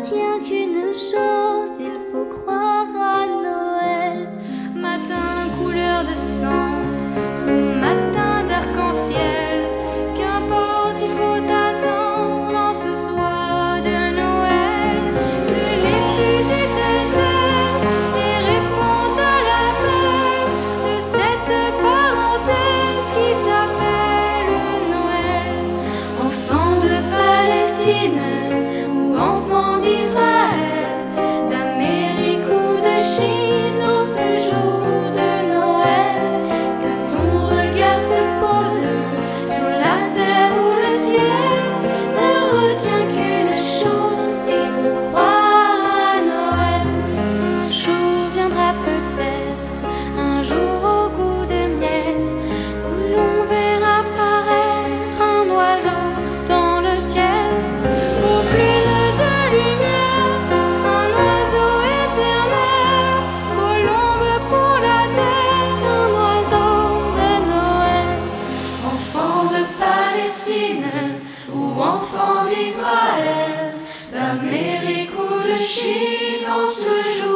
retient qu'une chose, il faut croire à Noël. Matin couleur de cendre ou matin d'arc-en-ciel, qu'importe, il faut attendre en ce soir de Noël que les fusées se taisent et répondent à l'appel de cette parenthèse qui s'appelle Noël. Enfant de Palestine ou enfant d'Israël, d'Amérique ou de Chine, en ce jour de Noël, que ton regard se pose sur la terre ou le ciel, Ne retient qu'une chose, il faut croire à Noël. un jour viendra peut-être, un jour au goût de miel, où l'on verra apparaître un oiseau dans le ciel, aux plumes de lumière, un oiseau éternel, colombe pour la terre, un oiseau de Noël. Enfant de Palestine ou enfant d'Israël, d'Amérique ou de Chine, en ce jour